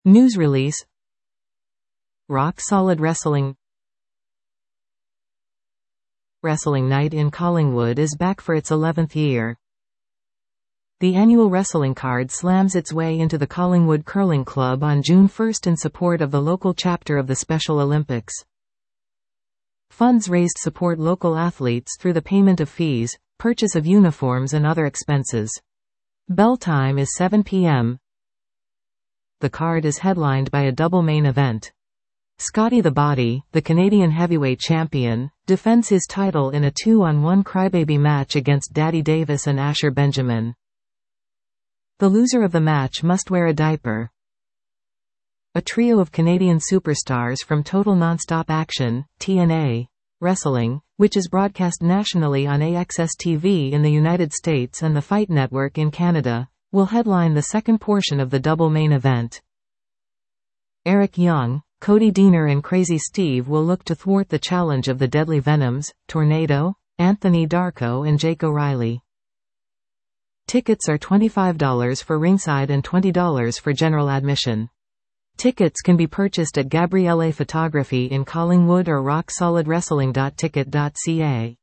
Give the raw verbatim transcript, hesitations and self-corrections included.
News release. Rock Solid Wrestling. Wrestling Night in Collingwood is back for its eleventh year. The annual wrestling card slams its way into the Collingwood Curling Club on June first in support of the local chapter of the Special Olympics. Funds raised support local athletes through the payment of fees, purchase of uniforms and other expenses. Bell time is seven p m The card is headlined by a double main event. Scotty the Body, the Canadian heavyweight champion, defends his title in a two-on-one crybaby match against Daddy Davis and Asher Benjamin. The loser of the match must wear a diaper. A trio of Canadian superstars from Total Nonstop Action, T N A, Wrestling, which is broadcast nationally on A X S T V in the United States and the Fight Network in Canada, will headline the second portion of the double main event. Eric Young, Cody Deaner and Crazy Steve will look to thwart the challenge of the Deadly Venoms, Tornado, Anthony Darko and Jake O'Reilly. Tickets are twenty-five dollars for ringside and twenty dollars for general admission. Tickets can be purchased at Gabrielle Photography in Collingwood or rock solid wrestling dot ticket dot c a.